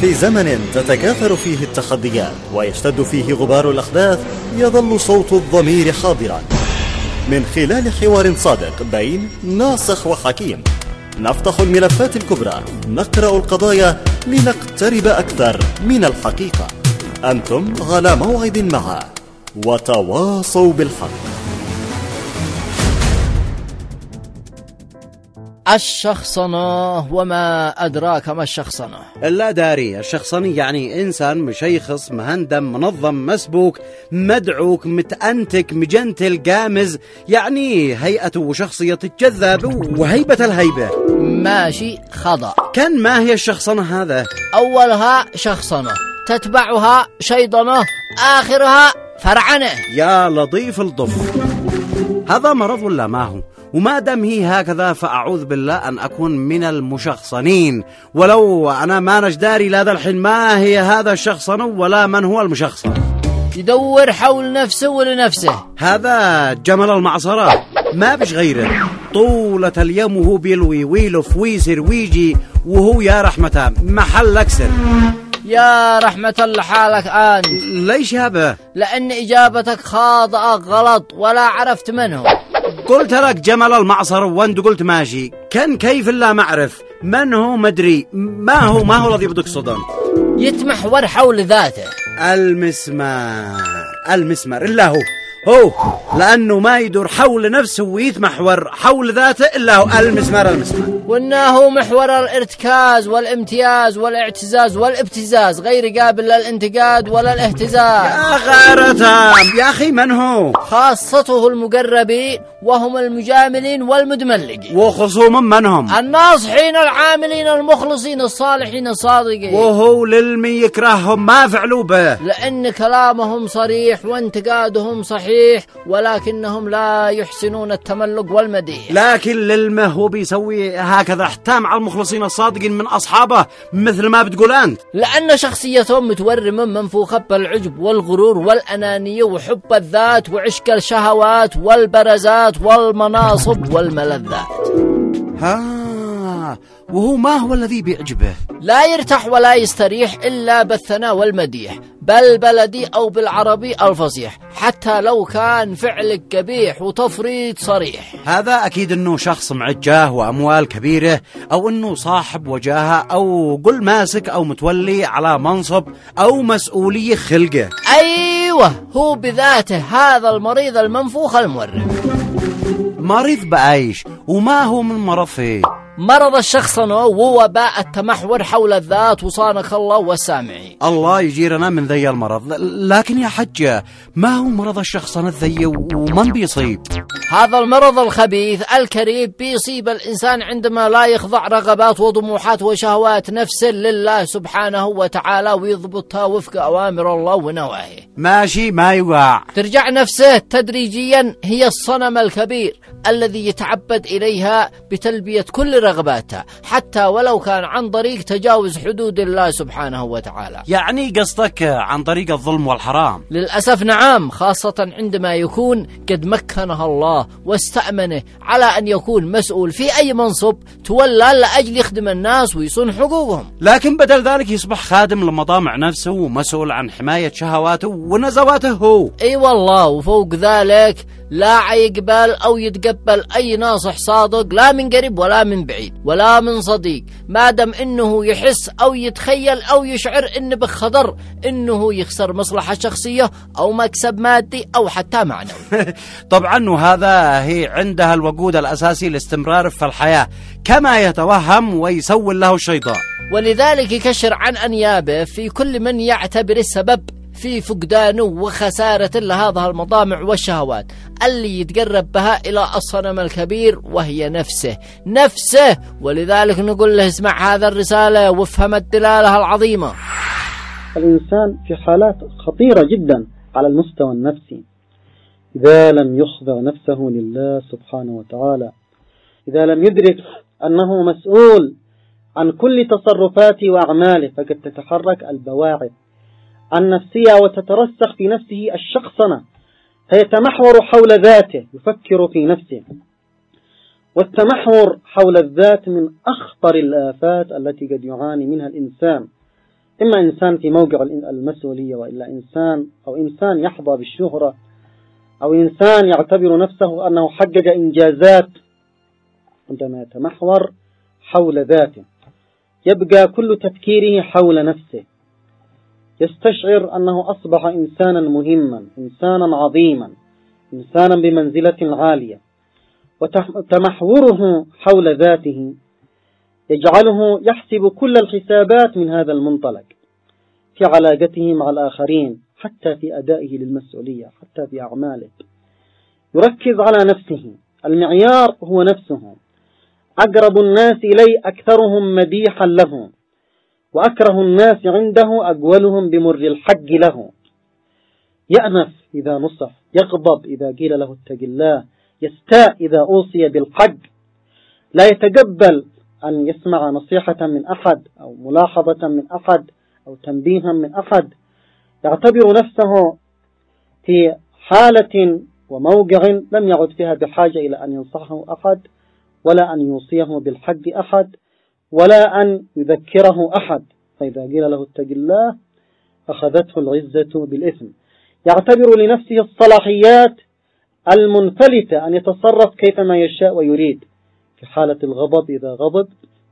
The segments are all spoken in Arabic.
في زمن تتكاثر فيه التحديات ويشتد فيه غبار الأحداث، يظل صوت الضمير حاضرا. من خلال حوار صادق بين ناصح وحكيم نفتح الملفات الكبرى، نقرأ القضايا لنقترب أكثر من الحقيقة. أنتم على موعد معه، وتواصوا بالحق. الشخصنة، وما أدراك ما الشخصنة؟ لا داري. الشخصني يعني إنسان مشيخص مهندم منظم مسبوك مدعوك متأنتك مجنتل قامز، يعني هيئته وشخصيته الجذاب وهيبة الهيبة. ماشي، خطأ. كان ما هي الشخصنة هذا؟ أولها شخصنة، تتبعها شيطنة، آخرها فرعنة. يا لطيف الضف، هذا مرض ولا ما هو؟ وما دام هي هكذا فأعوذ بالله أن أكون من المشخصنين، ولو أنا ما نجداري لا ذا الحين ما هي هذا الشخصن ولا من هو المشخصن. يدور حول نفسه ولنفسه. هذا جمل المعصرة ما بش غيره، طولة اليوم وهو بيلوي ويلف ويسر ويجي وهو يا رحمته محل أكسر. يا رحمة الله حالك أنت. ليش هذا؟ لأن إجابتك خاطئة غلط ولا عرفت منه. قلت لك جمل المعصر وانت قلت ماشي. كان كيف لا معرف من هو مدري ما هو الذي بدك صدم. يتمحور حول ذاته. المسمار إلا هو لأنه ما يدور حول نفسه ويتمحور حول ذاته إلا هو المسمار. وإنه محور الارتكاز والامتياز والاعتزاز والابتزاز، غير قابل للانتقاد ولا الاهتزاز. يا غارتام يا أخي، من هو؟ خاصته المقربين وهم المجاملين والمدملقين. وخصوم من هم؟ الناصحين العاملين المخلصين الصالحين الصادقين. وهو للمي يكرههم ما فعلوا به، لأن كلامهم صريح وانتقادهم صحيح، ولكنهم لا يحسنون التملق والمديح. لكن للمه هو بيسوي هكذا احتام على المخلصين الصادقين من أصحابه مثل ما بتقول أنت، لأن شخصيتهم متورمة منفوخة بالعجب والغرور والأنانية وحب الذات وعشق الشهوات والبرزات والمناصب والملذات. وهو ما هو الذي بيعجبه؟ لا يرتاح ولا يستريح إلا بالثناء والمديح، بالبلدي أو بالعربي الفصيح، حتى لو كان فعلك قبيح وتفريط صريح. هذا أكيد أنه شخص معجاه وأموال كبيرة، أو أنه صاحب وجاهة، أو قل ماسك أو متولي على منصب أو مسؤولية خلقه. أيوة، هو بذاته هذا المريض المنفوخ المورم. مريض بأيش؟ وما هو من مرض فيه؟ مرض الشخصنة ووباء التمحور حول الذات، وصانك الله والسامعين. الله يجيرنا من ذي المرض. لكن يا حجة، ما هو مرض الشخصنة ذي ومن بيصيب؟ هذا المرض الخبيث الكريب بيصيب الإنسان عندما لا يخضع رغبات وطموحات وشهوات نفسه لله سبحانه وتعالى ويضبطها وفق أوامر الله ونواهيه. ماشي، ما يوقع. ترجع نفسه تدريجيا هي الصنم الكبير الذي يتعبد إليها بتلبية كل رغباتها، حتى ولو كان عن طريق تجاوز حدود الله سبحانه وتعالى. يعني قصدك عن طريق الظلم والحرام؟ للأسف نعم، خاصة عندما يكون قد مكنه الله واستأمنه على أن يكون مسؤول في أي منصب تولى لأجل يخدم الناس ويصون حقوقهم. لكن بدل ذلك يصبح خادم لمطامع نفسه ومسؤول عن حماية شهواته ونزواته هو. أي والله، وفوق ذلك لا يقبل أو يتقبل أي ناصح صادق، لا من قريب ولا من بعيد ولا من صديق، ما دام إنه يحس أو يتخيل أو يشعر إنه بخطر إنه يخسر مصلحة شخصية أو مكسب مادي أو حتى معنوي. طبعا، وهذا هي عندها الوقود الأساسي لاستمرار في الحياة كما يتوهم ويسول له الشيطان. ولذلك يكشر عن أنيابه في كل من يعتبر السبب في فقدانه وخسارة لهذه المطامع والشهوات اللي يتقرب بها إلى الصنم الكبير وهي نفسه. ولذلك نقول له اسمع هذا الرسالة وافهم الدلالة العظيمة. الإنسان في حالات خطيرة جدا على المستوى النفسي إذا لم يخضع نفسه لله سبحانه وتعالى، إذا لم يدرك أنه مسؤول عن كل تصرفاته وأعماله، فقد تتحرك البواعث النفسية وتترسخ في نفسه الشخصنة، فيتمحور حول ذاته، يفكر في نفسه. والتمحور حول الذات من أخطر الآفات التي قد يعاني منها الإنسان، إما إنسان في موقع المسؤولية، وإلا إنسان يحظى بالشهرة، أو إنسان يعتبر نفسه أنه حقق إنجازات. عندما يتمحور حول ذاته يبقى كل تفكيره حول نفسه، يستشعر أنه أصبح إنسانا مهما، إنسانا عظيما، إنسانا بمنزلة عالية، وتمحوره حول ذاته يجعله يحسب كل الحسابات من هذا المنطلق في علاقته مع الآخرين، حتى في أدائه للمسؤولية، حتى في أعماله. يركز على نفسه، المعيار هو نفسه. أقرب الناس إليه أكثرهم مديحا له، وأكره الناس عنده أقولهم بمر الحق له. يأنف إذا نصح، يغضب إذا قيل له اتق الله، يستاء إذا أوصي بالحق، لا يتقبل أن يسمع نصيحة من أحد أو ملاحظة من أحد أو تنبيها من أحد. يعتبر نفسه في حالة وموقع لم يعد فيها بحاجة إلى أن ينصحه أحد، ولا أن يوصيه بالحق أحد، ولا أن يذكره أحد. فإذا قيل له اتق الله أخذته العزة بالإثم. يعتبر لنفسه الصلاحيات المنفلتة أن يتصرف كيفما يشاء ويريد. في حالة الغضب إذا غضب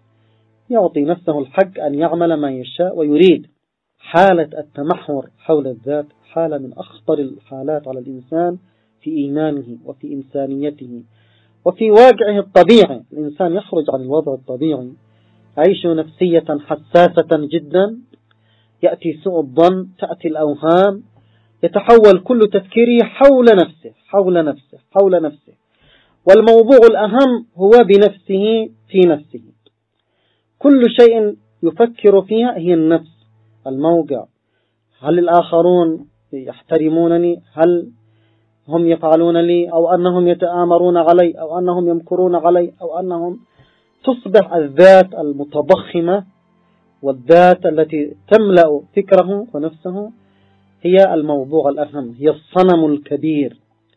يعطي نفسه الحق أن يعمل ما يشاء ويريد. حالة التمحور حول الذات حالة من أخطر الحالات على الإنسان في إيمانه وفي إنسانيته وفي واقعه الطبيعي. الإنسان يخرج عن الوضع الطبيعي، يعيش نفسية حساسة جدا، يأتي سوء الظن، تأتي الأوهام، يتحول كل تفكيره حول نفسه حول نفسه حول نفسه، والموضوع الأهم هو بنفسه في نفسه. كل شيء يفكر فيها هي النفس، الموقع. هل الآخرون يحترمونني؟ هل هم يفعلون لي؟ أو أنهم يتآمرون علي؟ أو أنهم يمكرون علي؟ أو أنهم تصبح الذات المتضخمة والذات التي تملأ فكره ونفسه هي الموضوع الأهم، هي الصنم الكبير،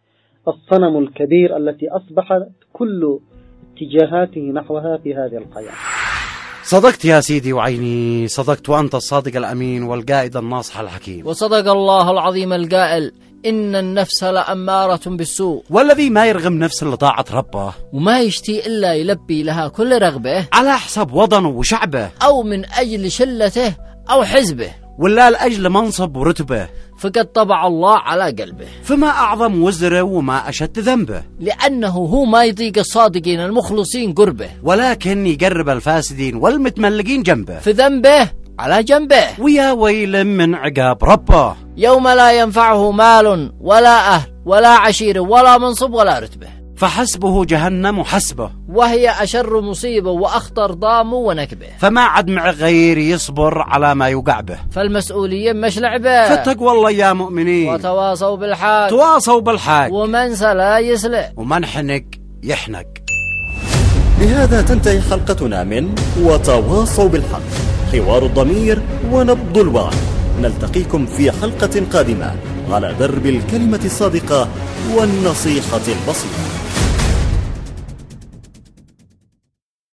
الصنم الكبير التي أصبحت كل اتجاهاته نحوها في هذه الحياة. صدقت يا سيدي وعيني، صدقت، وأنت الصادق الأمين والقائد الناصح الحكيم. وصدق الله العظيم القائل إن النفس لأمارة بالسوء، والذي ما يرغم نفس اللي طاعت ربه وما يشتي إلا يلبي لها كل رغبة على حسب وطنه وشعبه، أو من أجل شلته أو حزبه، ولا لأجل منصب ورتبه، فقد طبع الله على قلبه. فما أعظم وزره وما أشد ذنبه، لأنه هو ما يضيق الصادقين المخلصين قربه، ولكن يقرب الفاسدين والمتملقين جنبه في ذنبه على جنبه. ويا ويل من عقاب ربه يوم لا ينفعه مال ولا أهل ولا عشير ولا منصب ولا رتبة، فحسبه جهنم حسبه، وهي أشر مصيبة وأخطر ضام ونكبه. فما عد مع غير يصبر على ما يوقع به، فالمسؤوليين مش لعبة، فاتقوا الله يا مؤمنين، وتواصوا بالحق، تواصوا بالحق، ومن سلا يسلع، ومن حنق يحنق. بهذا تنتهي حلقتنا من وتواصوا بالحق، حوار الضمير ونبض الوعي. نلتقيكم في حلقة قادمة على درب الكلمة الصادقة والنصيحة البسيطة.